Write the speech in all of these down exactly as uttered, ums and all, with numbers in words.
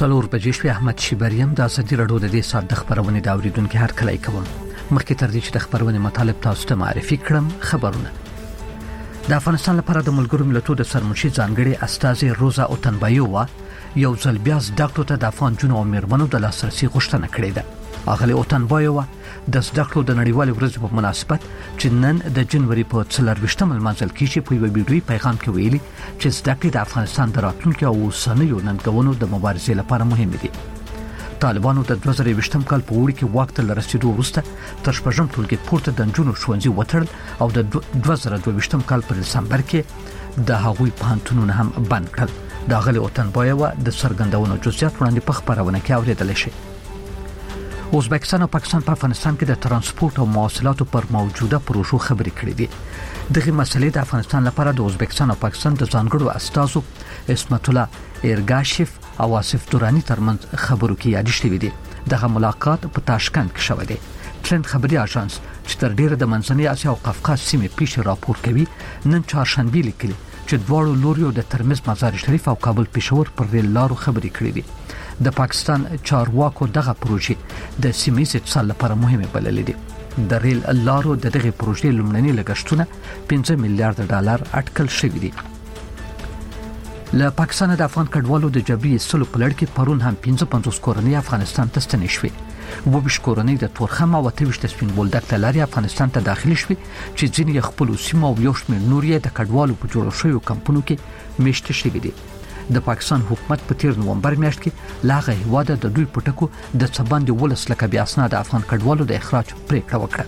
څلور بجې شوې. احمد شیبریم د ازادي راډیو د دې ساعت د خبرونې د اوریدونکو هر کله کوم. مخکې تر دې چې د خبرونې مطالب تاسو ته معرفي کړم، خبرونه. د افغانستان لپاره د ملګرو ملتونو د سرمنشي ځانګړي استازي روزا اوتنبایووا یو ځل بیا زده کړو ته د افغان جنو او میرمنو د لاسرسي غوښتنه کړې ده. اغلی اوتنبایووا د زده کړو د نړیوالې ورځې په مناسبت چې نن د جنوري په څلرویشتمه لمانځل کیږي په یو ویډیويي پیغام کې ویلي چې زده کړې د افغانستان د راتلونکي او اوسنیو ننګونو د مبارزې لپاره مهمه دي. طالبانو د دوه زره یوولسم کال په وړ کې واک ته رسیدو وروسته تر شپږم ټولګي پورته د نجونو ښوونځي وتړل او د دوه زره دوه ویشتم کال په دسمبر کې د هغوی پوهنتونونه هم بند کړل. د اغلی اوتنبایووا د څرګندونو جزئیات وړاندې په خبرونه کې اوریدل شي. ازبکستان او پاکستان په افغانستان کې د ترانسپورت او مواصلاتو پر موجوده پروژو خبرې کړې دي. دغه مسلې د افغانستان لپاره د ازبکستان او پاکستان د ځانګړو استازو اسمت الله ایرګاشف او آصف دورانی ترمنځ خبرو کې یاد شوی دی. دغه ملاقات په تاشکند کې شوی دی. ترند خبري اژانس چې تر ډیره د منځنۍ اسیا او قفقاز سیمې پیښې راپور کوي نن چهارشنبه لیکلي چې دواړو لوريو د ترمز مزار شریف او کابل پېښور پر ریل لارو خبرې کړې دي. د پاکستان چارواکو دغه پروژې د سیمې اتصال لپاره مهمه بللې دي. د ریل لارو د دغه پروژې لومړني لګښتونه پنځه میلیارډ ډالر اټکل شوی دي. له پاکستان د افغان کډوالو د جبري سلو په لړ کې پرون هم پنځه پنځوس کورنۍ افغانستان ته ستنې شوې. وبش کورنۍ د تورخم او تیوشت سپین بولدک لاري افغانستان ته داخلي شوې چې ځینې خپل سیمه او یو شمېر نور یې د کډوالو په جوړ شویو کمپونو کې میشته شوي دي. د پاکستان حکومت په تیر نومبر میاشت کې لاغه هواده د دوی پټکو د څباندې ولس لکه بیا اسناد افغان کډوالو د اخراج پریکړه وکړه.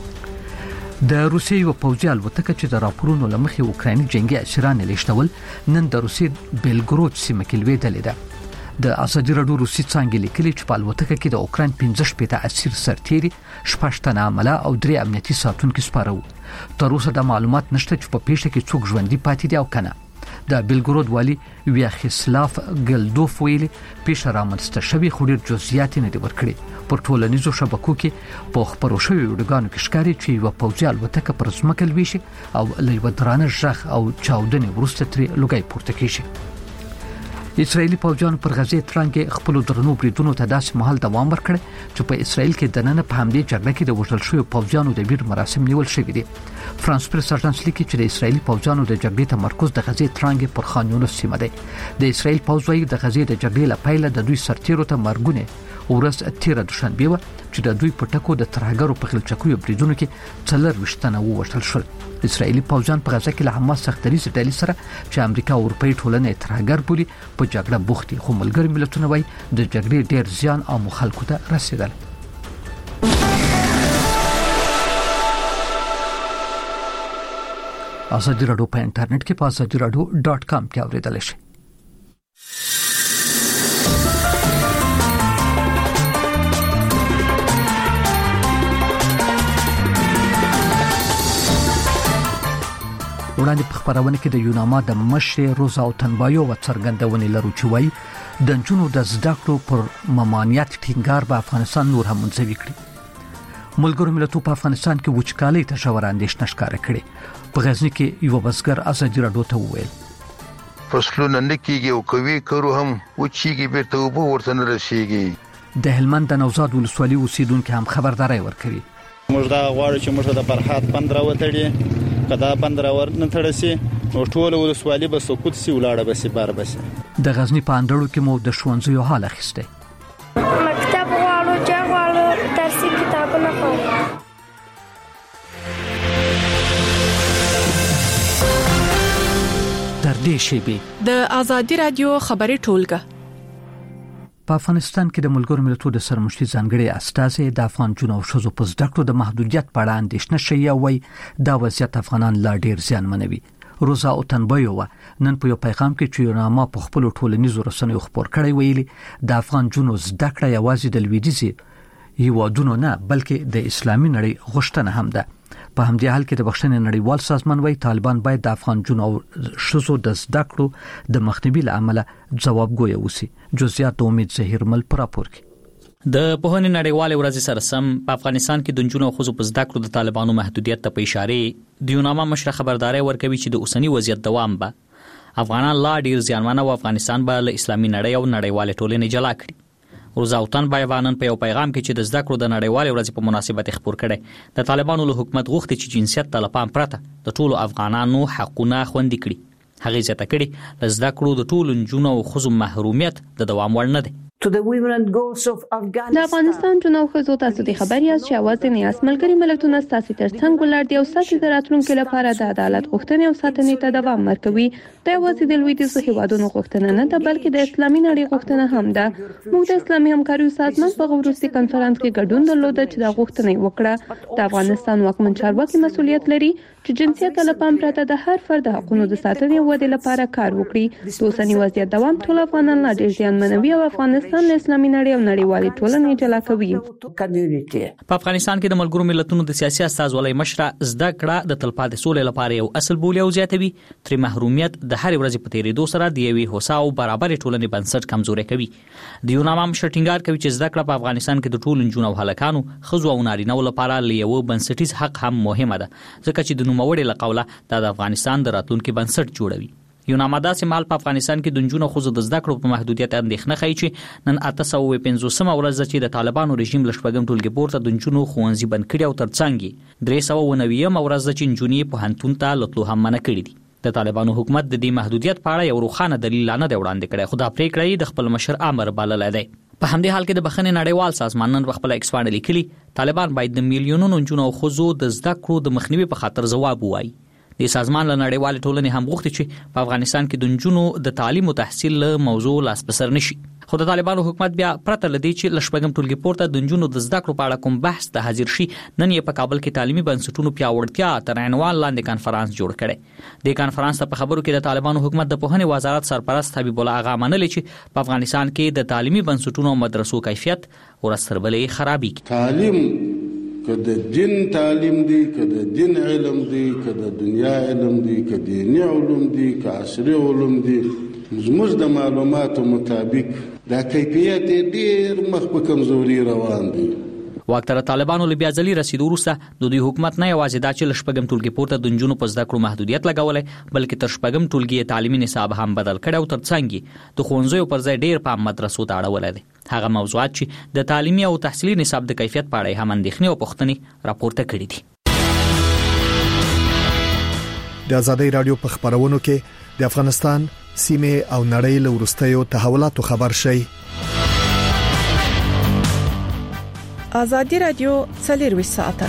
د روسیې یو پوځي الوتکه چې د راپورونو لمخې اوکرایني جنگي اسیران لیشتول نن د روسیې بیلګروډ سیمه کې لویدلې ده. د ازادي راډیو روسي څنګه لیکلي چې په الوتکه کې د اوکراین پنځه شپېته اسیر سرتيري شپږ تنه عمله او درې امنیتي ساتونکو سپارو. تر اوسه د معلومات نشته چې په پیښه کې څوک ژوندۍ پاتې دي او کنه. د بیلګرود والی ویاخسلاف ګلدوف ویلي پیښه رامنځته شوې خو ډېر جزئیات نه دي ورکړي. پر ټولنیزو شبکو کې په خبرو شوی ویډیوګانو کې ښکاري چې یو پوځي الوتکه پر ځمکه لوي او له یو درانه ژغ او چاودنې وروسته ترې لوګي پورته کیږي. اسرایلی پوځیان پر غزې ترانګې خپل درنو بریدونو ته داسې مهال دوام ورکړ چې په اسرایل کې د نن په همدې جګړه کې د وژل شویو پوځیانو د بیر مراسم نیول شوی دي. فرانس پریس اژانس لیکي چې د اسرایلی پوځیانو د جګړې تمرکز د غزې ترانګې پر خان یونس سیمه دی. د اسرایل پوځ وايي د غزې د جګړې لپاره د دوی سرتیرو ته مرګونه ورځ تیر دوشنبه و چې د دوی په ټکو د ترهګرو په خلچکوي بریدونو کې څلور وشتنه ووشل شول. اسرایلی پوځیان په غزه کې له حماس سختري ډلې سره چې امریکا او اروپאי ټولنه ترهګر بولي په جګړه بوختي خو ملګری ملتونه وايي د جګړې ډېر زیان او مخالکو ته رسیدل. ازادي راډیو په انټرنیټ کې په ازادي راډیو ډاټ کام کې اوریدل شي. وړاندې په خبرونه کې د یوناما د مشر روزا اوتنبایووا څرګندونې لرو چې وایي د جنونو د زده کړو پر ممانعت ټینګار به افغانستان نور هم منځوي کړي. ملګرو ملتونو په افغانستان کې وچکالۍ ته ژور اندېښنه ښکاره کړې. په غزني کې یو بزګر ازادي راډیو ته وویل فصلونه نکېږي او کوي کرو هم وچیږي بیرته وبو ورته نه رسیږي. د هلمند د نوزاد ولسوالۍ اوسیدونکو هم خبرداري ورکړي. موږ دا غواړو چې موږ د فرحات بند راوتړي کدا بند راور نه تړسي نو ټول ولسوالۍ به سقوط سي ولاړه به سي بار به سي. د غزني په اندړو کې مو د ښوونځیو حال اخیسته. مکتب غواړو چې غواړو درسي کتابونه خو تر دې شی د ازادي رادیو خبري ټولګه په افغانستان کې د ملګرو ملتونو د سرمشتي ځانګړي استازي د افغان جنو او شذو په زده کړو د محدودیت په اړه اندېښنه شوی وي. دا وضعیت افغانان لا ډیر زیان منوي. روزا اوتنبایووا نن په یو پیغام کې چې یوناما په خپل ټولنیزو رسنیو خبر کړی ویلي د افغان جنو زده کړه یوازې د لویدیځي هیوادونو نه بلکې د اسلامي نړۍ غوښتنه هم ده. په همدې حال کې د بخښنې نړیوال سازمان وايي طالبان باید د افغان جنو او شذو د زده کړو د مخنیوي لامل ځوابګوی اوسي. جزئیات امید زهیرمل پر راپور کې. د پوهنې نړیوالې ورځې سره سم په افغانستان کې د جنونو او ښځو په زده کړو د طالبانو محدودیت ته په اشاره د یوناما مشر خبرداري ورکوي چې د اوسنی وضعیت دوام به افغانان لا ډیر ځانونه او افغانستان به له اسلامي نړۍ او نړیوال ټولنې جلا کړي. روزاوطن بایوانن په یو پیغام کې چې د زده کړو د نړیوال ورځ په مناسبت خبر کړي د طالبانو له حکومت غوښتي چې جنسیت ته لپام پرته د ټولو افغانانو حقونه خوندي کړي. هغه زیاته کړي د زده کړو د ټولو نجونو او ښځو محرومیت د دوام وړ نه دی. د افغانستان جنو خزو تاسو د خبري از چې اواز نه اسملګری ملتونه ستاسو ترڅنګ ولر دی او ستاسو د راتلونکو لپاره د عدالت غوښتنې او ساتنې ته دوام ورکوي. د اواز د لویدیځ هیوادونو غوښتنه نه ده بلکې د اسلامي نړۍ غوښتنه هم ده. موږ د اسلامي همکارۍ سازمان په وروستي کانفرنس کې ګډون درلود چې د غوښتنې وکړه. د افغانستان واکمن چارواکي مسؤلیت لري چې جنسیت له پام پرته د هر فرد حقوقو د ساتنې او ودې لپاره کار وکړي. د اوسنی وضعیت دوام ټول افغانان لا ډیر زیانمنوي او افغانستان له اسلامي نړۍ او نړیوالې ټولنې جلا کوي. په افغانستان کې د ملګرو ملتونو د سیاسي استازولۍ مشره زده کړه د تلپاتې سولې لپاره یو اصل بولي او زیاتوي. تر محرومیت د هر ورځې په تیریدو سره د یوې هوسا او برابر ټولنې بنسټ کمزوري کوي. د یوناما مشر ټینګار کوي چې زده کړه په افغانستان کې د ټولو نجونو او هلکانو ښځو او نارینه‌و لپاره یو بنسټیز حق هم مهمه ده ځکه چې د نوموړي له قوله د افغانستان د راتلونکي بنسټ جوړوي. یوناما داسې مال په افغانستان کې د نجونو ښځو د زده کړو په محدودیت اندېښنه ښیي چې نن اته سوه پنځوسمه ورځ چې د طالبانو رژیم له شپږم ټولګي پورته د نجونو ښوونځي بند کړي او ترڅنګ درې سوه اووه نوېمه ورځ چې نجونې پوهنتون ته لتلو هم منع کړي دي. د طالبانو حکومت د دې محدودیت په اړه یو روښانه دلیل نه دی وړاندې کړی خو دا پریکړه یې د خپل مشر امر بللی دی. په همدې حال کې د بخښنې نړیوال سازمان نن خپل ایکس باندې لیکلي طالبان باید د میلیونونو نجونو او ښځو د زده کړو د مخنیوي په خاطر ځواب ووایي. د سازمان له نړیوال ټولنې هم غوښتي چې په افغانستان کې د نجونو د تعلیم او تحصیل له موضوع لاس په سر نشي. خو د طالبانو حکومت بیا پرته لدی چې له شپږم ټولګي پورته د نجونو د زده کړو په اړه کوم بحث ته حاضر شي نن یې په کابل کې تعلیمي بنسټونو پیاوړتیا تر عنوان لاندې کانفرنس جوړ کړي. د کانفرنس په خبرو کې د طالبانو حکومت د پوهنې وزارت سرپرست حبیب الله اغا منلي چې په افغانستان کې د تعلیمي بنسټونو او مدرسو کیفیت ورستربلې خرابي. تعلیم که د دین تعلیم دی که د دین علم دی که د دنیا علم دی که دینی علوم دی که عصري علوم دی زموږ د معلوماتو مطابق دا کیفیت ډیر مخ په کمزوري روان دی. واکتر طالبانو له بیا ځلې رسیدو وروسته د دوی حکومت نه یوازې دا چې له شپږم ټولګي پورته د نجونو په زده کړو محدودیت لګولی بلکې تر شپږم ټولګي تعلیمي نصاب هم بدل کړی او ترڅنګ د ښوونځیو پر ځای ډیر پام مدرسو ته اړولی دی. هغه موضوعات چې د تعلیمي او تحصیلي نصاب د کیفیت په اړه هم اندېښنې او پوښتنې راپورته کړي دي. د آزادۍ رادیو په خبرونو کې د افغانستان سیمه او نړۍ له وروستیو تحولاتو خبر شي. آزادۍ رادیو څلروي ساعته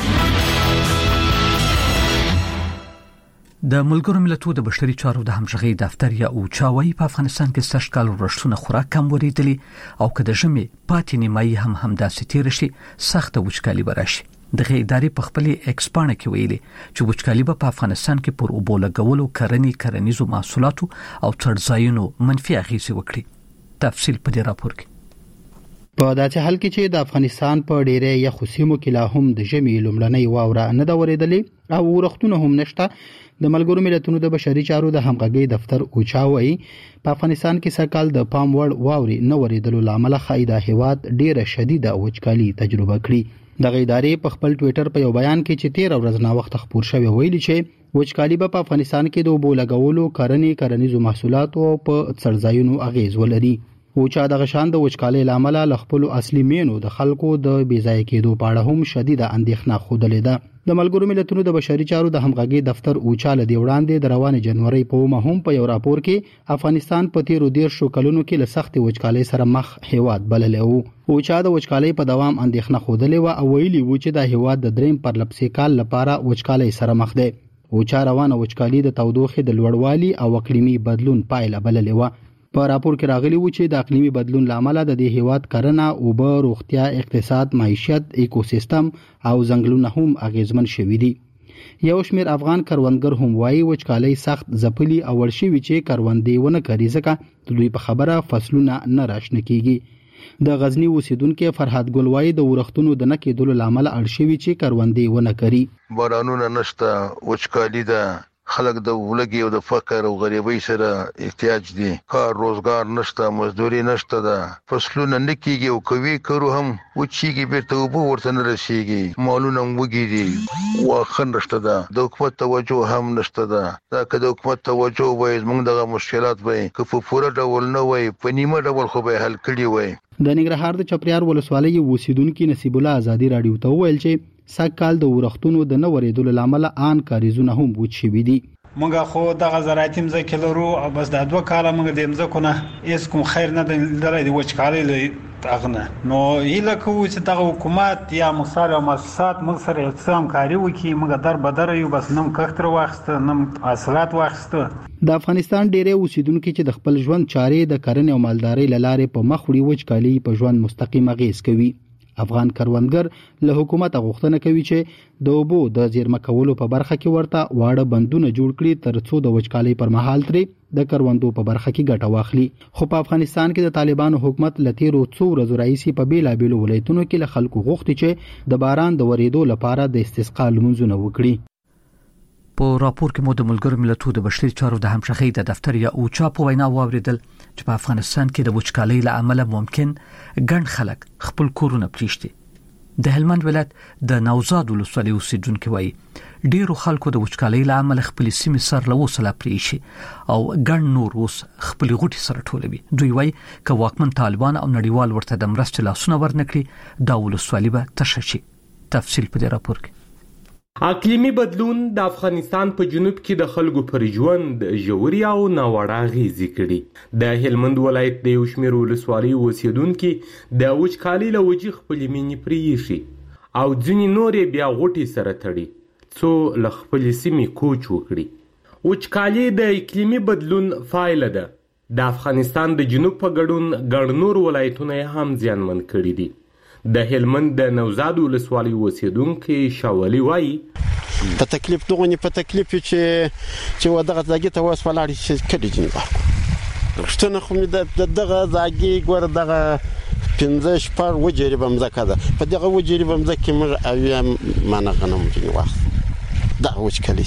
د ملګرو ملتونو د بشري چارو د همغږي دفتر یا اوچاوي په افغانستان کې سږ کال ورښتونه خوراک کم وریدلی او که د ژمي پاتې نیمایي هم همداسې تیر شي سخت وچکالي براشي. دغه ادارې په خپل ایکس باندې کې ویلي چې وچکالي په افغانستان کې پر اوبو لګولو کرني کرنيزو محصولاتو او ترځایونو منفي اغیزې وکړي. تفصیل په دې راپور کې. په داسې حال کې چې د افغانستان په ډیره یخو سیمو کې لا هم د ژمي لومړنۍ واوره نه دا ورېدلې او ورښتونه هم نشته. د ملګرو ملتونو د بشري چارو د همغږي دفتر اوچاوي په افغانستان کې سکهال د پام وړ واوري نه ورېدلو لامل خایدا هیواد ډیره شدیده وچکالي تجربه کړې. د ادارې په خپل ټوئیټر په یو بیان کې چې تیر ورځ نا وخت خبر شوی ویلي چې وچکالي په افغانستان کې د اوبو لګولو کرني کرنيزو محصولاتو او په څړځایونو اغیز ولري. او چې د غشان د وچکالۍ لامل له خپل اصلي مینو د خلکو د بیځای کېدو په اړه هم شدیده اندېښنه خوده ده. د ملګرو ملتونو د بشري چارو د همغږي دفتر اوچاله دی وړاندې د روانې جنوري په اومه هم په یو راپور کې افغانستان په تیرو ډیر شو کلونو کې له سخت وچکالۍ سره مخ هیواد بللی وو. اوچا د وچکالۍ په دوام اندېښنه خوده و او ویلي و چې د هیواد د دریم پرلپسې کال لپاره وچکالۍ سره مخ دی. اوچا روانه وچکالي د تودوخې د لوړوالي او اقلیمي بدلون پایله بللی و. په راپور کې راغلی و چې د اقلیمي بدلون لامل د دې هیواد کرنه او به روغتیا اقتصاد معیشت اکوسیستم او ځنګلونه هم اغیزمن شوي دي. یو شمېر افغان کروندګر هم وایي وچکالۍ سخت ځپلي او ورشي چې کروندې ونه کوي ځکه د دوی په خبره فصلونه نه راشنه کیږي. د غزنی اوسیدونکو فرحات ګل وایي د ورښتونو د نه کېدلو لامل اړ شوی چې کروندې ونه کوي. بارانونه نشته، وچکالي ده، خلک د ولګي او د فقر او غریبۍ سره احتیاج دي. کار روزګار نشته، مزدوري نشته ده، فصلونه نه کیږي او کوي کرو هم وچیږي بیرته وبو ورته نه رسیږي، مالونه وګي دي، واخه نشته ده، د حکومت توجه هم نشته ده. دا که د حکومت توجه وای موږ دغه مشکلات وای که په پوره ډول نه وای په نیمه ډول خو به حل کړي وای. د ننګرهار د چپریار ولسوالۍ اوسیدونکو نصیب الله آزادي رادیو ته ویل چې سږکال د ورښتونو د نه ورېدلو لامل ان کاریزونه هم وچ شوي دي. موږ خو دغه زراعتي مځکې لرو او بس د دوه کاله موږ د مځکو نه هیڅ کوم خیر نه درلودی د وچکالۍ له هغه نه. نو هیله کوو چې دغه حکومت یا مختار او مؤسسات موږ سره یو همکاري وکړي. موږ در بدر یو بس نم کښت واخیسته، نم حاصلات واخیسته. د افغانستان ډېری اوسیدونکو چې د خپل ژوند چارې د کرنې او مالدارۍ له لارې په مخ وړي وچکالۍ په ژوند مستقیم اغیز کوي. افغان کروندګر له حکومت غوښتنه کوي چې د اوبو د زیرمه کولو په برخه کې ورته واړه بندونه جوړ کړي ترڅو د وچکالۍ پر مهال ترې د کروندو په برخه کې ګټه واخلي. خو په افغانستان کې د طالبانو حکومت لتیرو څو ورځې راځي په بیلابېلو ولایتونو کې له خلکو غوښتي چې د باران د ورېدو لپاره د استسقا لمونځونه وکړي. په راپور کې مو د ملګرو ملتونو د بشري چارو د همغږۍ د دفتر یا اوچا په وینا واوریدل چې په افغانستان کې د وچکالۍ له امله ممکن ګڼ خلک خپل کورونه پریږدي. د هلمند ولایت د نوزاد ولسوالۍ اوسیدونکو وایي ډیرو خلکو د وچکالۍ له امله خپل سیمې سر له وسله پریشي او ګڼ نور اوس خپل غوټي سره ټولوي. دوی وایي که واکمن طالبان او نړیوال ورته د مرستې لاسونه ورنکړي دا ولسوالۍ به تشه شي. تفصیل په دې راپور کې. اقلیمي بدلون د افغانستان په جنوب کې د خلکو پر ژوند ژوري او ناوړه اغېزې کړي. د هلمند ولایت د یو شمېر ولسوالیو اوسیدونکي د وچکالۍ له وجې خپلې مینې پرېښي او ځینې نورې بیا غوټې سره تړي څو له خپلې سیمې کوچ وکړي. وچکالۍ د اقلیمي بدلون پایله ده. د افغانستان د جنوب په ګډون ګڼ نور ولایتونه هم زیانمن کړي دي. د هلمند د نوزاد ولسوالۍ اوسیدونکي شاولي وایي په تکلیف دغه په تکلیف چې چې ودغه ځاګي ته وس ولاړ شي کړي جنګ رښتنه خو د دغه ځاګي ګور دغه پنځه شپږ وجري بمځکه ده. په دغه وجري بمځکه موږ اویا مانه غنم جن واخ دا وچکالي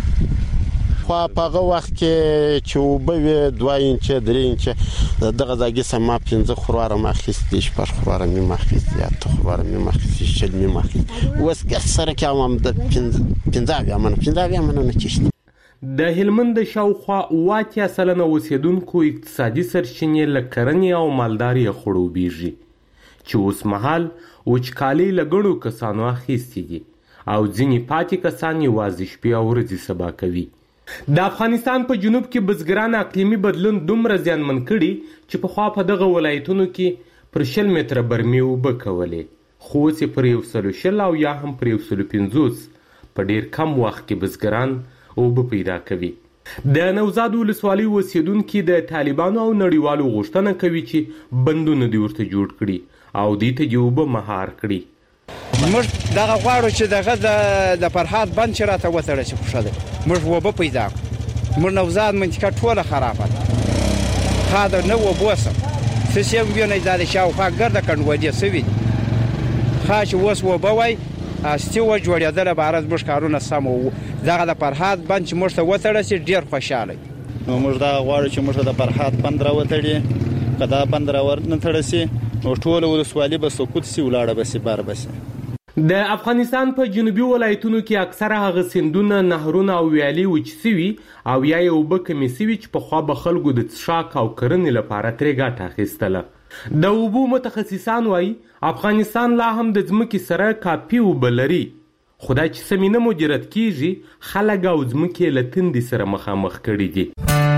خو په هغه وخت کې چې وبوي دوه انچ درې انچ دغه ځاګي سما پنځه خرواره ماخستې شپږ خرواره می ماخستې یا ته خرواره می ماخستې شل می ماخستې وس کې سره کوم د پنځه پنځه بیا من پنځه بیا من نه چشت. د هلمند شاوخوا واته سلنه اوسیدونکو اقتصادي سرچینې له کرنې او مالدارۍ خړوبېږي چې اوس مهال وچکالۍ له ګڼو کسانو اخیستې دي او ځینې پاتې کسان یوازې شپې او ورځې سبا کوي. د افغانستان په جنوب کې بزګران اقلیمي بدلون دومره زیانمن کړي چې پخوا په دغه ولایتونو کې پر شل متره برمې اوبه کولې خو اوس یې پر یو سلو شل او یا هم پر یو سلو پنځوس په ډېر کم وخت کې بزګران اوبه پیدا کوي. د نوزاد ولسوالۍ اوسیدونکي د طالبانو او نړیوالو غوښتنه کوي چې بندونه دې ورته جوړ کړي او دې ته دې اوبه مهار کړي. موږ دغه غواړو چې دغه د فرهاد بند چې راته وتړی شي خوښه ده. موږ اوبه پیدا کړو. موږ نوزاد منطقه ټوله خرابه ده. خاطر نه اوبه سم څه شی هم وینئ دا د شاوخوا ګرده کنډوادې سوي دي. ښه چې اوس اوبه وای هستي وجوړېدله به هره زموږ کارونه سم وو. دغه د فرهاد بند چې موږ ته وتړی شي ډېر خوشحاله یو. نو موږ دغه غواړو چې موږ ته د فرهاد بند راوتړي. که دا بند راونه تړی سي نو ټوله ولسوالي به سقوط سي ولاړه به سي بار به سي. د افغانستان په جنوبي ولایتونو کې اکثره هغه سیندونه نهرونه او ویالې وچ سوي او یا یې اوبه کمې سوي چې پخوا به خلکو د څښاک او کرنې لپاره ترې ګټه اخیستله. د اوبو متخصصان وایي افغانستان لا هم د ځمکې سره کافي اوبه لري خو دا چې سمې نه مدیریت کیږي خلک او ځمکې له تندې سره مخامخ کړي دي.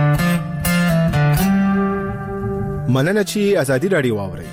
مننه چې ازادي راډیو واورئ.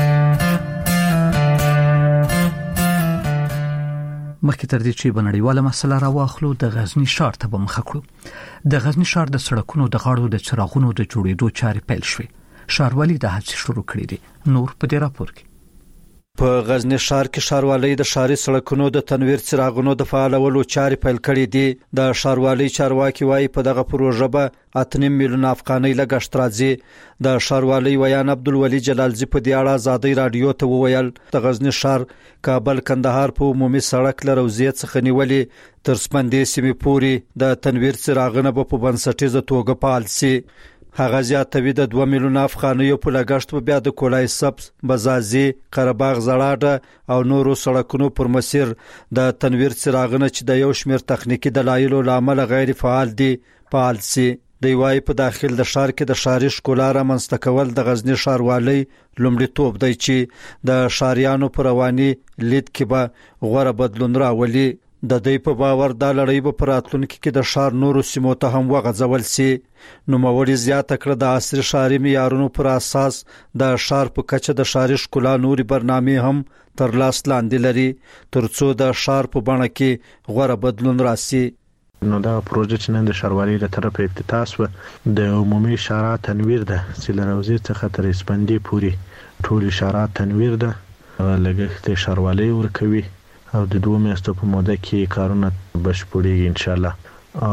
مخکې تر دې چې بنړیواله مسله راواخلو د غزنی ښار ته به مخه کړو. د غزنی ښار د سړکونو د غاړو د څراغونو د جوړېدو چارې پیل شوې. ښاروالي د هڅې شروع کړې دي. نور په دې راپور کې. په غزنی ښار کې ښاروالۍ د ښاري سړکونو د تنویر څراغونو د فعالولو چارې پیل کړې دي. د ښاروالۍ چارواکي وایي په دغه پروژه به اته نیم میلیون افغانۍ لګښت راځي. د ښاروالۍ ویان عبدالولي جلالزی په دې اړه ازادۍ رادیو ته وویل د غزنی ښار کابل کندهار په عمومي سړک له روضې څخه نیولې تر سپندې سیمې پورې د تنویر څراغونه به په بنسټیزه توګه فعال سي. هغه زیاتوي د دوه میلیون افغانیو په لګښت په بیا د کولای سبز، بزازي، قرهباغ زړاډه او نورو سړکونو پر مسیر د تنویر څراغونه چې د یو شمېر تخنیکی دلایلو لامل غیر فعال دي فعال سي. د وای په داخل د ښار کې د ښاري ښکلا رامنځته کول د غزنی ښاروالۍ لومړیتوب دی چې د ښاریانو پر رواني لید کې به غوره بدلون راولي. د دې په باور دا لړۍ به پر راتلونکي کې د ښار نورو سیمو ته هم وغځول سي. نو موري زیاته کړه د عصري ښاري معیارونو پر اساس د ښار په کچه د ښاري ښکلا نوري برنامې هم تر لاس لاندې لري ترڅو د ښار په بڼه کې غوره بدلون راسي. نو دا پروژه چې نن د ښاروالۍ له طرفه افتتاح شوه د عمومي ښارات تنویر ده چې له روضې څخه تر سپندې پورې ټول ښارات تنویر ده. لګښت ښاروالۍ ورکوي او د دوه میاشتو په موده کې کارونه بشپړېږي ان شاء الله.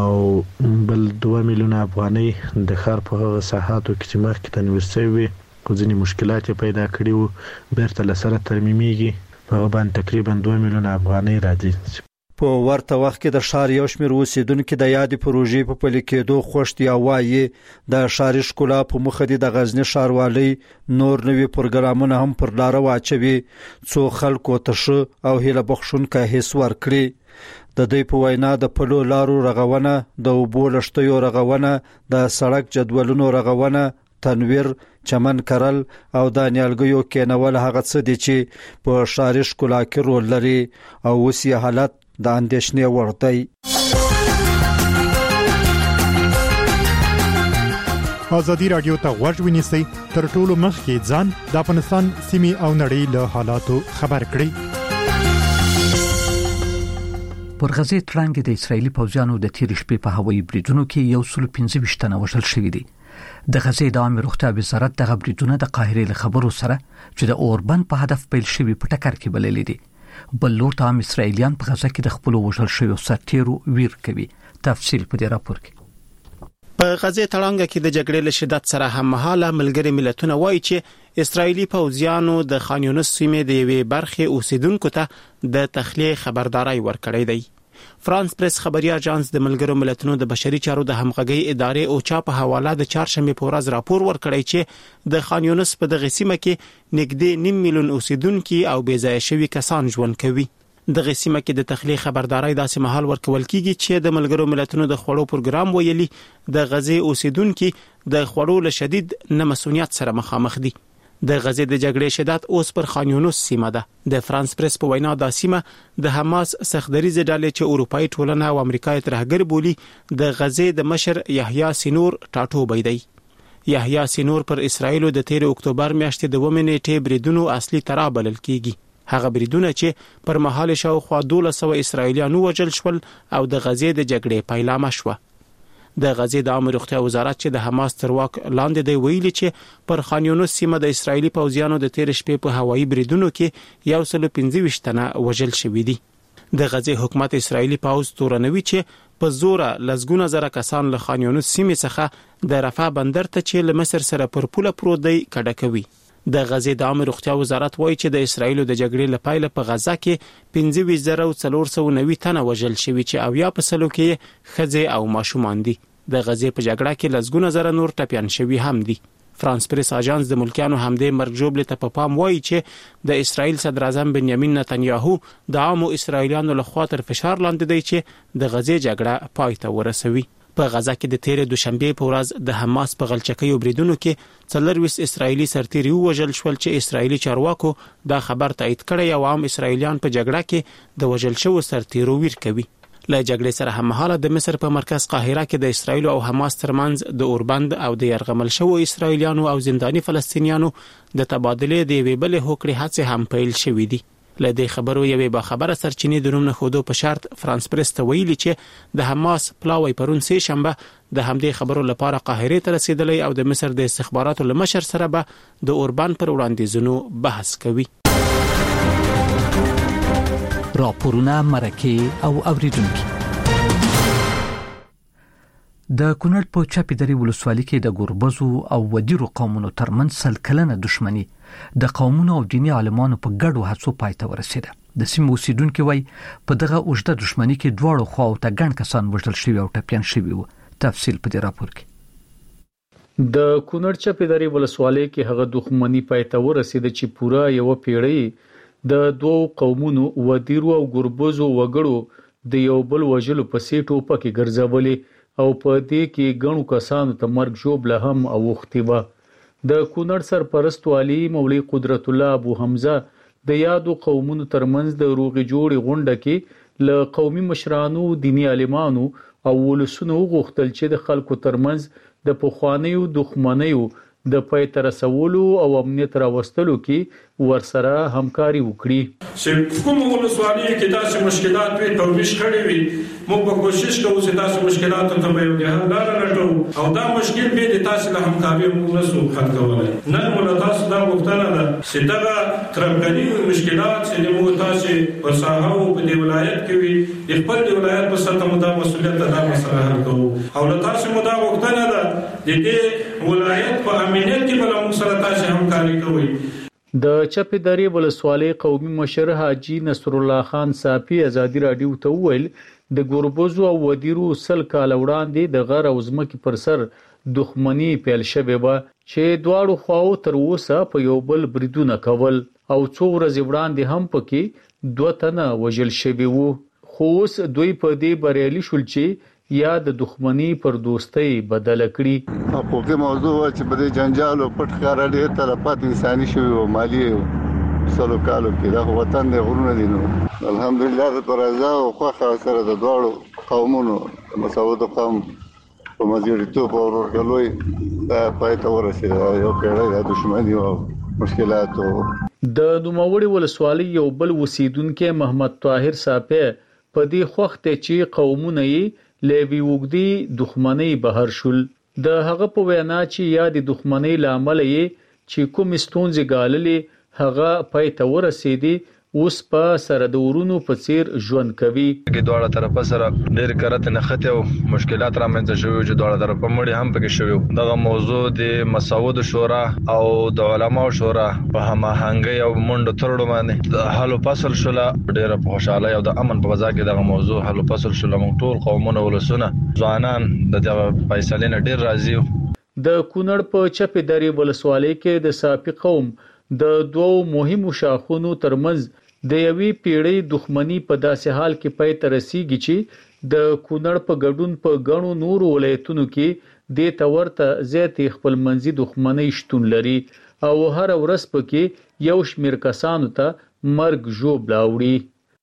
او بل دوه میلیون افغانۍ د ښار په هغه ساحاتو کې چې مخکې تنویر شوی خو ځینې مشکلات پیدا کړي وو بیرته له سره ترمیمېږي. په هغه باندې تقریبا دوه میلیون افغانۍ راځي. په ورته وخت کې د ښار یو شمېر اوسیدونکو د یادې پروژې په پلي کېدو خوښ دي او وایي د ښاري ښکلا په مخه دي د غزنی ښاروالۍ نور نوي پروګرامونه هم پر لاره واچوي څو خلکو ته ښه او هیله بخښونکی حس ورکړي. د دوی په وینا د پلو لارو رغونه، د اوبو لښتیو رغونه، د سړک جدولونو رغونه، تنویر، چمن کرل او د نیالګیو کېنول هغه څه دي چې په ښاري ښکلا کې رول لري او اوس یې حالت د اندېښنې وړ دی. ازادي رادیو ته غوږ ونیسئ تر ټولو مخکې ځان د افغانستان سیمې او نړۍ له حالاتو خبر کړئ. پر غزې تړانګې د اسرایلی پوځیانو د تیر شپې په هوایي بریدونو کې یو سل پنځه ویشت تنه وژل شوي دي. د غزې د عامه روغتیا وزارت د بریدونو د قاهرې له خبرو سره چې د اوربند په هدف پیل شوی په ټکر کې بللې دي. بل لور ته هم اسرایلیان په غزه کې د خپل وژل شویو سرتیرو ویر کوي. تفصیل په دې راپور کې. په غزې تړانګه کې د جګړې له شدت سره هم مهاله ملګری ملتونه وایي چې اسرایلی پوځیانو د خان یونس سیمې د یوې برخې اوسیدونکو ته د تخلیه خبرداري ورکړې ده. فرانس پریس خبري اژانس د ملګرو ملتونو د بشري چارو د همغږي ادارې او چا په حواله د چهارشنبه په ورځ راپور ورکړی چې د خان یونس په دغه سیمه کې نږدې نیم میلیون اوسیدونکو او بې ځای شوي کسان ژوند کوي. دغه سیمه کې د تخلیه خبرداري داسې مهال ورکول کیږي چې د ملګرو ملتونو د خوړو پروګرام ویلي د غزې اوسیدونکو د خوړو له شدید نامسؤلیت سره مخامخ دي. د غزې د جګړې شدت اوس پر خان یونس سیمه ده. د فرانس پریس په وینا د سیمه د حماس سختدریزه ډلې چې اروپאי ټولنه او امریکای ترهګر بولی د غزې د مشر یحیی سینور ټاټوبی دی. یحیی سینور پر اسرایل د تیر اکتوبر میاشتې د ومنې ټی بریدونو اصلي ترا بلل کیږي. هغه بریدونه چې پر مهال شاوخوا دولس سوه اسرایلیانو وژل شول او د غزې د جګړې پیلامه شوه. د غزې د عامه روغتیا وزارت چې د حماس تر واک لاندې دی ویلي چې پر خان یونس سیمه د اسرایلی پوځیانو د تیر شپې په هوایي بریدونو کې یو سل پنځه ویشت تنه وژل شوي دي. د غزې حکومت اسرایلی پوځ تورنوي چې په زوره لزګونه زره کسان له خان یونس سیمې څخه د رفح بندر ته چې له مصر سره پر پوله پروت دی کډه کوي. د غزې د عامه روغتیا وزارت وایي چې د اسرایل د جګړې لپاره په غزا کې پنځه ویشت زره او څلور سوه نوي تنه وژل شوي چې اویا په سلو کې ښځې او ماشومان دي. د غزې په جګړه کې لزګونه زره نور ټپيان شوي هم دي. فرانس پریس اژانس د ملکیانو همدې مرګ جوړ ته په پام وایي چې د اسرایل صدر اعظم بنیامین نتنیاهو د عامو اسرایلیانو لخوا تر فشار لاندې دی چې د غزې جګړه پای ته ورسوي. په غزا کې د تیر دوشنبه په ورځ د حماس په غلچکۍ بریدونو کې څلور ویشت اسرایلی سرتیري وژل شول چې اسرایلی چارواکو دا خبر تایید کړی او عام اسرایلیان په جګړه کې د وژل شوو سرتیرو ویر کوي. له جګړې سره هممهاله د مصر په مرکز قاهره کې د اسرایل او حماس ترمنځ د اوربند او د يرغمل شوو اسرایلیانو او زنداني فلسطینیانو د تبادله د وی بل هوکړې هڅه هم پیل شوې دي. له دې خبرو یوې با خبره سرچینې د نوم نه خودو په شرط فرانس پریس ته ویلي چې د حماس پلاوی پرون سه شنبه د همدې خبرو لپاره قاهره ته رسیدلی او د مصر د استخباراتو لمشر سره به د اوربند پر وړاندیزونو بحث کوي. راپورونه مرکه او اوریدونکو. د کونړ په چپی درې ولسوالۍ کې د ګوربزو او ودیرو قومونو ترمنځ سل کلنه دښمنی د قومونو او دیني عالمانو په ګډو هڅو پای ته ورسېده. د سیمې اوسیدونکو وایي په دغه اوږده دښمنی کې دواړو خواو ته ګڼ کسان وژل شوي او ټپیان شوي وو. تفصیل په دې راپور کې. د کونړ چپی درې ولسوالۍ کې هغه دښمنی پای ته ورسېده چې پوره یو پیړۍ د دوو قومونو ودیرو او ګوربزو وګړو د یو بل وژلو په سیټو پکې ګرځولې او په دې کې ګڼو کسانو ته مرګ ژوبله هم اوښتې وه. د کونړ سرپرست والي مولوي قدرت الله ابو حمزه د یادو قومونو ترمنځ د روغې جوړې غونډه کې له قومي مشرانو، دیني عالمانو او ولسونو وغوښتل چې د خلکو ترمنځ د پخوانیو دښمنیو د پای ته رسولو او امنیت راوستلو کې ورسره همکاري وکړي. چې کوم ولسوالۍ کې داسې مشکلات وي توبیش کړي وي، موږ به کوشش کوو چې تاسو مشکلاتو ته به یو حل لاره لټوو او دا مشکل به د تاسو له همکاري موږ نسو حل کولای. نن موږ تاسو دا غوښتنه ده چې دا ترمګنی مشکلات چې موږ تاسو په ساحه او په دې ولایت کې وي د خپل ولایت په سطح موږ دا مسولیت دا مسله حل کوو او له تاسو موږ دا غوښتنه ده د دې ولایت په امنیت کې بل موږ سره تاسو همکاري کوئ. د چپی درې ولسوالۍ قومي مشر حاجی نصر الله خان صافي ازادي رادیو ته وویل د ګوربزو او ودیرو سل کال وړاندې د غر او ځمکې پر سر دښمنی پیل شوې وه چې دواړو خواو تر اوسه په یو بل بریدونه کول او څو ورځې وړاندې هم پکې دوه تنه وژل شوي وو. خو اوس دوی په دې بریالي شول چې یا د دښمنی پر دوستۍ بدله کړي. حقوقي موضوع چې په دې جنجال او پټ ښکار ډېر طرفات انساني شوی او مالی سلو کالو کې دا وطن د غرونه دي. نو الحمدلله د پرزا او خوخه سره د دوړو قومونو مسعود قوم په مزیریتوب او ورغلوي دا پای ته ورسېده. یو پیړۍ د دښمنی او مشکلاتو. د نوموړي ولسوالۍ یو بل اوسیدونکو محمد طاهر صاحب په دې وخت چې قومونه یې لوي وګدي دښمنی بهر شول. د هغه په وینا چې یا د دښمنی لامل یې چې کوم ستونزې ګاللې هغه پای ته ورسېدي اوس په سره د ورونو په څیر ژوند کوي. کې دواړه طرفه سره ډېر کرته نخته او مشکلات رامنځته شوي چې دواړه طرفه مړي هم پکې شوي. دغه موضوع د مسعود شورا او د علماء شورا په هماهنګي او منډه ترړو باندې د حل فصل شوله. ډېر په خوشاله او د امن په فضا کې دغه موضوع حل فصل شوله. موږ ټول قومونه ولسونه ځوانان د دغه فیصلې نه ډېر راضي یو. د کونړ په چپی درې ولسوالۍ کې د صافي قوم د دوو مهمو شاخونو ترمنځ د یوې پیړۍ دښمنی په داسې حال کې پای ته رسیږي چې د کونړ په ګډون په غنو نور ولایتونو کې د تورته زیاتې خپل منځي دښمنۍ شتون لري او هر ورځ پکې یو شمیر کسانو ته مرګ ژوبله وړي.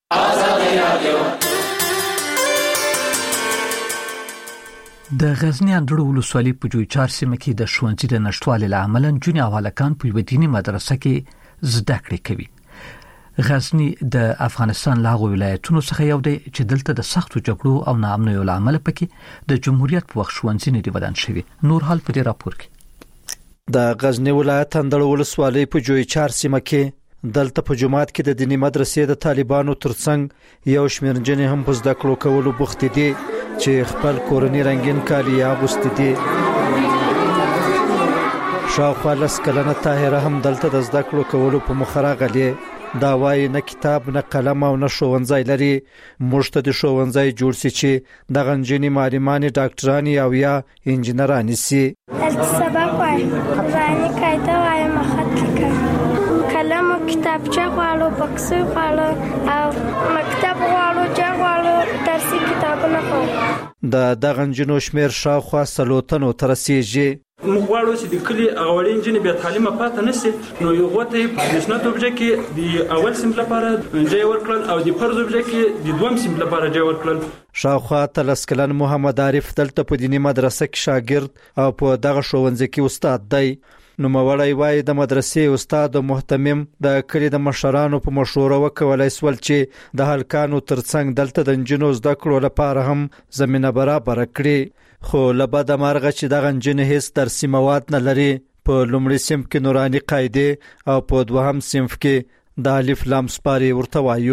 د غزنی اندړو ولسوالۍ په جویچار سیمه کې د ښوونځي د نشټوالي لامل جونې او هلکان په یوه دیني مدرسه کې زده کړې کوي. غزنی د افغانستان لاغو ولایتونو څخه یو دی چې دلته د سختو جګړو او ناامنیو لامل پکې د جمهوریت په وخت ښوونځي نه دی ودان شوی. نور حال په دې راپور کې د غزنی ولایت اندړو ولسوالۍ په جویچار سیمه کې دلته په جماعت کې د دینی مدرسې د طالبانو ترڅنګ یو شمېر جنې هم په زده کړو کولو بوخت دي چې خپل کورنۍ رنگین کالي اغوستي دي. شاوخوا لس کلنه طاهره هم دلته د زده کړو کولو په مخ راغلې. دا وایي نه کتاب نه قلم او نه ښوونځی لري. موږ ته د ښوونځی جوړ سي چې دغه نجونې معلمانې ډاکټرانې او یا انجینرانې سي. سبق وایم، ځاني قاعده وایم، خط لیکم، قلم او کتابچه غواړو، بکسې غواړو او مکتب غواړو، جا غواړو، درسي کتابونه غواړو. د دغه نجونو شمېر شاوخوا څلور تنو ته رسیږي. موږ غواړو چې د کلي هغه وړې نجونې بیا تعلیمه پاتې نه شي. نو یو غوته یې په نشنه توبجه کې د اول صنف لپاره ځای ورکړل او د فرض توبجه کې د دویم صنف لپاره ځای ورکړل. شاوخوا تلس کلن محمد عارف دلته په دینی مدرسه کې شاګرد او په دغه ښوونځي کې استاد دی. نو مولای وای د مدرسې استاد او محتمم د کلی د مشرانو په مشوره وکولای سول چې د هلکانو ترڅنګ دلته د انجینو زده کړو لپاره هم زمينه برابر کړي. خو لبد مرغه چې د غنجن هیڅ درسي مواد نه لري. په لومړي صنف کې نوراني قاعده او په دوهم صنف کې د الف لام سپاری ورته وایو.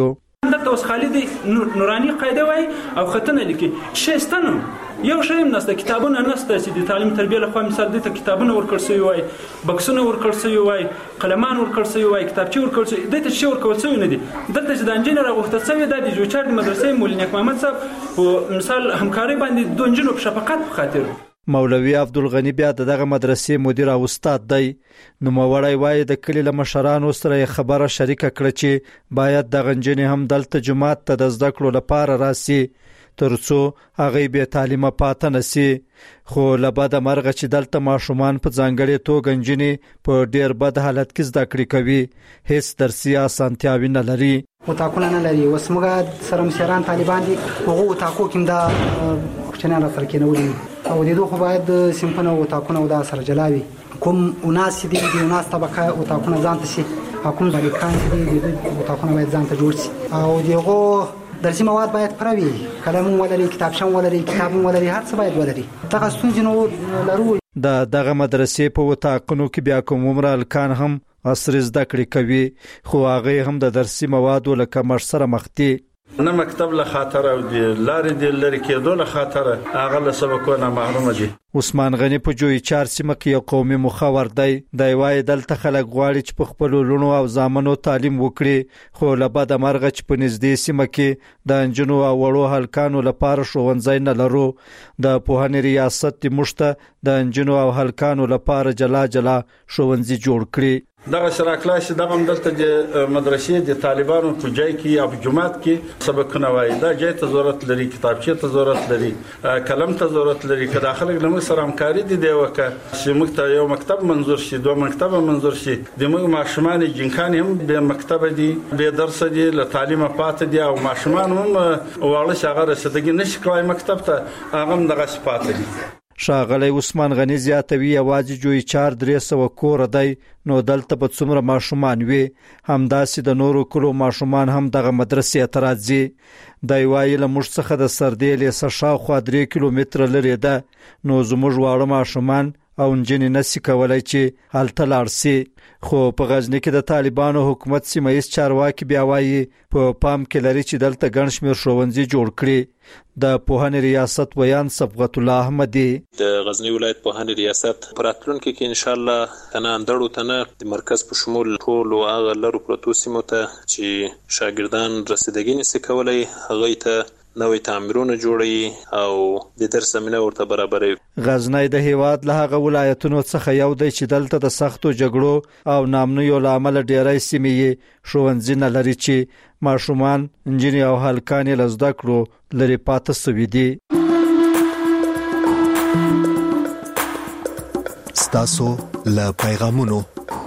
دلته اوس خالد نورانی قاعده وای او خطنه لیکي شستانو یو شی هم نسته کتابونه نسته چې د تعلیم تربیه له خوا مثال دي ته کتابونه ورکړ شوی وای بکسونه ورکړ شوی وای قلمان ورکړ شوی وای کتابچې ورکړ شوی دته شی ورکول شوی نه دي دلته چې د انجینر غوښتل شوی د جوچار د مدرسې مولوی نیک محمد صاحب په مثال همکاري باندې د انجینر په شفقت په خاطر مولوی عبدالغنی بیا دغه مدرسې مدیر او استاد دی. نو موړی وای د کلی له مشرانو سره خبره شریکه کړه چې باید د غنجنې هم دلته جماعت ته د زده کړو لپاره راسي ترڅو هغه به تعلیم پاتې نسی. خو لبد مرغه چې دلته ماشومان په ځانګړي توګه غنجنې په ډیر بد حالت کې زده کړې کوي هیڅ درسي اسانتیاوي نه لري. وتاکونه نه لري وسمګه سره مشران طالبان دي هغه وتاکو کوم دا کوچنیان را سره کېنولي او د دوه خو باید سیمپونه او تاکونه او دا سره جلاوي کوم وناس دي د وناس طبقه او تاکونه ځان ته شي حکومت باندې کان دي د تاکونه باید ځان ته جوړ شي او دغه درسي مواد باید پروي قلم ولري کتابشن ولري کتاب ولري هر څه باید ولري دغه ستونزې نو لرو. د دغه مدرسې په وتاقونو کې بیا کوم عمر الکان هم عصر زده کړې کوي خو هغه هم د درسي مواد ولکه مر سره مخ دي. نه مکتب له خاطر او د لارې د لری کېدو له خاطر هغه له سبقونه محروم دي. عثمان غنی په جوی چار سیمه کې یو قومي مخاور دی. د وای دلته خلک غواړي چې په خپل لونو او زامنو تعلیم وکړي خو له بده مرغه چې په نږدې سیمه کې د انجنونو او وړو هلکانو لپاره ښوونځي نه لرو. د پوهنې ریاست د مشته د انجنونو او هلکانو لپاره جلا جلا ښوونځي جوړ کړي. دغه سره کلاس دغه دلته د مدرسې د طالبانو په ځای کې او جماعت کې سبقونه وایي دا ځای ته ضرورت لري کتابچې ته ضرورت لري قلم ته ضرورت لري که داخله له موږ سره همکاري دي دی وکړه چې موږ ته یو مکتب منظور شي دوه مکتب منظور شي د موږ ماشومان جنکان هم به مکتب دي به درس دي له تعلیم پاتې دي او ماشومان هم واړه شاغره رسیدګي نشي کولای مکتب ته هغه دغه پاتې دي. شاغلی عثمان غنی زیاتوي یوازې جوی چار درې سوه کور دی نو دلته په څومره ماشومان وي همداسې د نورو کلو ماشومان هم دغه مدرسې ته راځي. دی وایي له موږ څخه د سردې لیسه شاوخوا درې کیلومتره لرې ده نو زموږ واړه ماشومان او نجونې نشي کولی چې هلته لاړ شي. خو په غزني کې د طالبانو حکومت سیمه ییز چارواکي بیا وایي په پام کې لري چې دلته ګڼ شمېر ښوونځي جوړ کړي. د پوهنې ریاست ویان صبغت الله احمدي د غزنی ولایت پوهنې ریاست پراتلونکو کې ان شاء الله تنه اندړو تنه د مرکز په شمول ټول او هغه لرو پروتو سیمو ته چې شاګردان رسیدګي نشي کولای هغه ته نوې تعمیرونه جوړي او د درس زمينه ورته برابروي. غزنی د هیواد له هغه ولایتونو څخه یو دی چې دلته د سختو جګړو او نامنیو لامل ډیری سیمې ښوونځي نه لري چې ماشومان انجینر او هلکان له زده کړو لري پاتې سوي دي. ستاسو له پیغامونو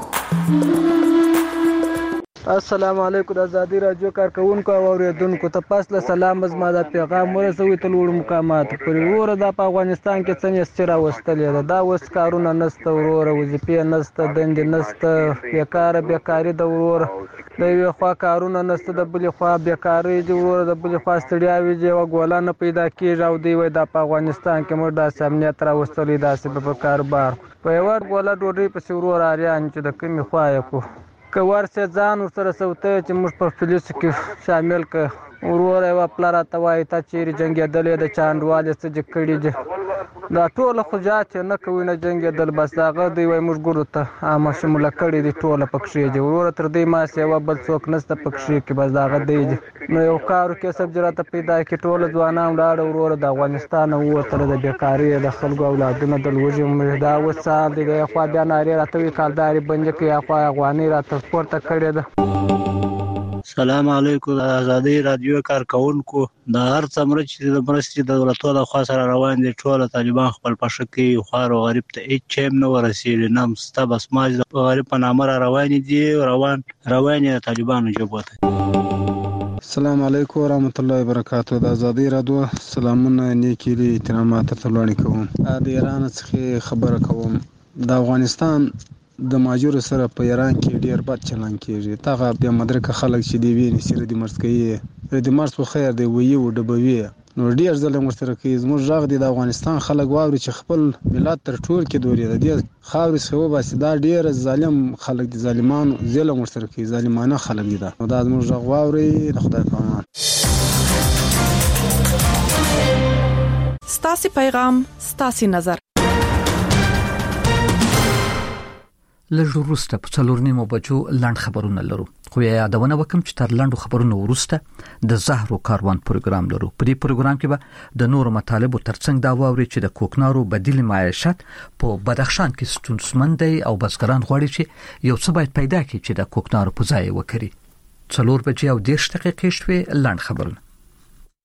السلام علیکم د آزادی رادیو کارکونکو او اوریدونکو ته پاسله سلام زما د پیغام ورسوي ته لوړ مقامات پرې وره د افغانستان کې څنګه ستira وستلې ده دا وس کارونه نسته وروره وظیفې نسته دندې نسته بیکاره بیکاری د وروره د یو خوا کارونه نسته د بل خوا بیکاری د وروره د بل خوا ستړیاوي دی او ګولا نه پیدا کیږي او دی وای د افغانستان کې موږ د امنیت را وستلې داسې په کاربار په یو ور ګولا ډوډۍ په وروره اړیان چې د کمی خوا یې کو که ورسه ځان سره سوته چې موږ په فلیس کې شامل ک ورور یو پلار ته وای ته چیرې جنگیدلې د چاندوالې څخه کړي دي دا ټول خجات نه کوي نه جنگیدل بس هغه دی وای موږ ګورو ته عامه شمول کړي دي ټول پکښې دي ورور تر دې ما سیوا بل څوک نسته پکښې کې بس هغه دی نو یو کارو کې سب جراته پیدا کې ټول ځوانان لاړ ورور د افغانستان او تر د بیکاری د خلکو اولادونو د لوجې دا وسال دی خو بیا ناری راته کالداري بنځ کې خو افغاني راته سپورت کړي ده. سلام علیکم د آزادی رادیو کارکونکو د هر څمره چې د مرستې د دولتونو د خوا سره روان دي ټول طالبان خپل پښه کې خوار او غریب ته هیڅ چیم نه ورسېږي نه مسته بس ماج د غریب په نامه روان دي روان روان دي طالبانو جوبته. السلام علیکم ورحمت الله وبرکاته د آزادی رادیو سلامونه نیکی لی احترامات ته وړاندې کوم. د ایران څخه خبره کوم د افغانستان د ماجور سره په ایران کې ډیر بد چلن کیږي تاغه بیا مدرک خلک چې دی ویني سره د مرز کوي د مرز په خیر دی وی او د بوي نو ډیر ظلم ورسره کوي. زموږ ژغ دی د افغانستان خلک واوري چې خپل ملت تر ټول کې دوري د دې خاورې څخه وباسي. دا ډیر ظالم خلک دي، ظالمانو ظلم ورسره کوي، ظالمانه خلک دي. دا نو دا زموږ ژغ واوري د خدای په امان. ستاسو پیغام ستاسو نظر. لږ وروسته په څلور نیمو بجو لاند خبرونه لرو، خو یادونه وکم چې تر لاندو خبرونو وروسته د زهرو کاروان پروګرام لرو. په دې پروګرام کې به د نورو مطالبو ترڅنګ دا واوري چې د کوکنارو بدیل معیشت په بدخشان کې ستونزمن دی او بزګران غواړي چې یو څه باید پیدا کړي چې د کوکنارو په ځای وکړي. څلور بجې او دېرش دقیقې شوي لاند خبرونه.